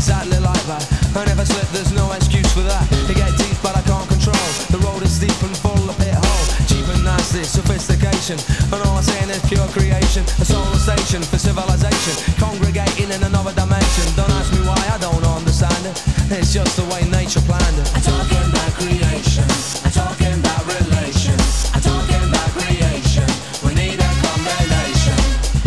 exactly like that. I never slip, there's no excuse for that. They get deep but I can't control. The road is steep and full of pit hole. Cheap and nasty, sophistication. And all I'm saying is pure creation. A solar station for civilization. Congregating in another dimension. Don't ask me why, I don't understand it. It's just the way nature planned it. I'm talking about creation. I'm talking about relation. I'm talking about creation. We need a combination.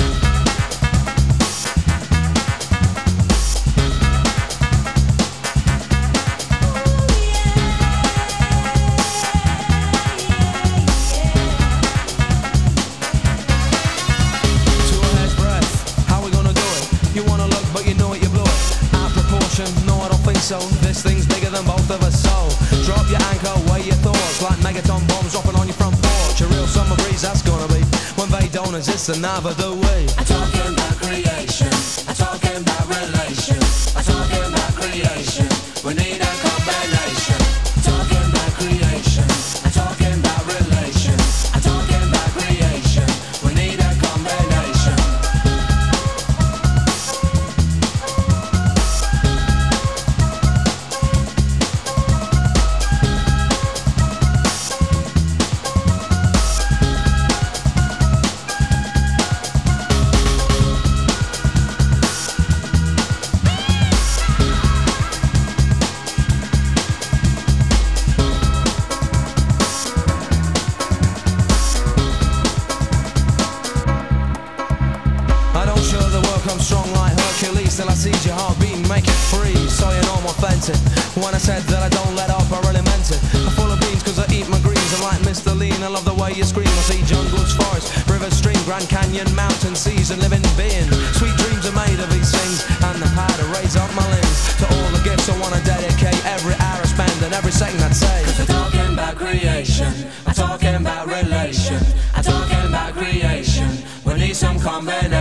To a hair's breadth, how we gonna do it? You wanna look but you know it, you blew it. Out of proportion, no I don't think so. This thing's bigger than both of us, so drop your anchor, weigh your thoughts. Like megaton bombs dropping on your front porch. A real summer breeze that's gonna be when they don't exist and neither do we. I'm talking about creation. I'm talking about relation. I'm talking about creation. We need a combination. I'm talking about creation. I'm talking about relation. I'm talking about creation. We need a combination. I don't show the work, I'm strong like Hercules. Till I seize your heartbeat and make it free. So you know I'm authentic. When I said that I don't let up, I really meant it. I'm full of beans cause I eat my greens. I'm like Mr. Lean, I love the way you scream. I see jungles, forests, rivers, stream, Grand Canyon, mountain, seas and living beings. Sweet dreams are made of these things. And the power to raise up my limbs. To all the gifts I wanna dedicate. Every hour I spend and every second I'd say. Cause I'm talking about creation. I'm talking about relation. I'm talking about creation. We need some combination.